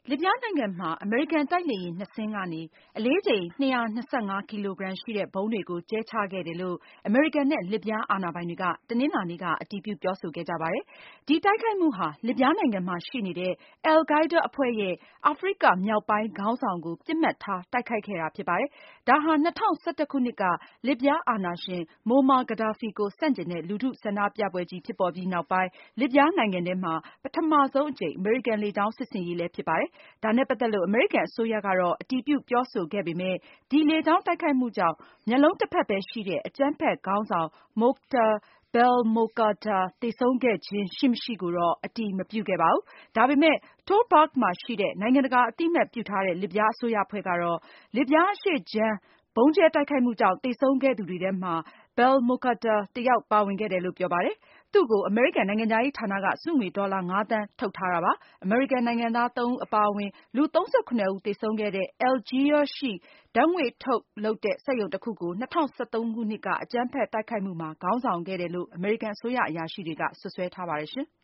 လစ်ဗျားနိုင်ငံမှာ အမေရိကန်တိုက်လေယာဉ် 2 စင်းကနေ အလေးချိန် 225 ကီလိုဂရမ်ရှိတဲ့ ဗုံးတွေကို ကြဲချခဲ့တယ်လို့ အမေရိကန်နဲ့ လစ်ဗျားအာဏာပိုင်တွေက တနင်္လာနေ့က အတည်ပြုပြောဆိုခဲ့ကြပါတယ်။ ဒီတိုက်ခိုက်မှုဟာ လစ်ဗျားနိုင်ငံမှာရှိနေတဲ့ al-Qaida အဖွဲ့ရဲ့ အာဖရိကမြောက်ပိုင်းခေါင်းဆောင်ကို ပစ်မှတ်ထားတိုက်ခိုက်ခဲ့တာဖြစ်ပါတယ်။ ဒါဟာ 2011 ခုနှစ်က လစ်ဗျားအာဏာရှင် Muammar Gaddafi ကို ဆန့်ကျင်တဲ့ လူထုဆန္ဒပြပွဲကြီးဖြစ်ပေါ်ပြီးနောက်ပိုင်း လစ်ဗျားနိုင်ငံထဲမှာ ပထမဆုံးအကြိမ် အမေရိကန်လေကြောင်းစစ်ဆင်ရေးလည်းဖြစ်ပါတယ်။ ဒါနဲ့ပတ်သက်လို့ အမေရိကန်အစိုးရကတော့ အတည်ပြုပြောဆိုခဲ့ပေမဲ့ ဒီလေကြောင်းတိုက်ခိုက်မှုကြောင့် မျက်လုံးတဖက်ပဲရှိတဲ့ အကြမ်းဖက်ခေါင်းဆောင် Mokhtar Belmokhtar သေဆုံးခဲ့ခြင်းရှိမရှိကိုတော့ အတည်မပြုခဲ့ပါဘူး။ ဒါပေမဲ့ Tobruk မှာရှိတဲ့ နိုင်ငံတကာအသိအမှတ်ပြုထားတဲ့ လစ်ဗျားအစိုးရအဖွဲ့ကတော့ လစ်ဗျားအရှေ့ခြမ်း ဗုံးကြဲတိုက်ခိုက်မှုကြောင့် သေဆုံးခဲ့သူတွေထဲမှာ Belmokhtar တယောက်ပါဝင်ခဲ့တယ်လို့ ပြောပါတယ်။ သူ့ကို အမေရိကန်နိုင်ငံခြားရေးဌာနက ဆုငွေ ဒေါ်လာ ၅ သန်းထုတ်ထားတာပါ။ အမေရိကန်နိုင်ငံသား ၃ ဦးအပါအဝင် လူ ၃၇ ဦးသေဆုံးခဲ့တဲ့ Algiers ရှိ ဓါတ်ငွေ့ထုတ်လုပ်တဲ့ စက်ရုံတခုကို 2013 ခုနှစ်က အကြမ်းဖက်တိုက်ခိုက်မှုမှာ ခေါင်းဆောင်ခဲ့တယ်လို့ အမေရိကန်အစိုးရအရာရှိတွေက စွပ်စွဲထားပါတယ်ရှင်။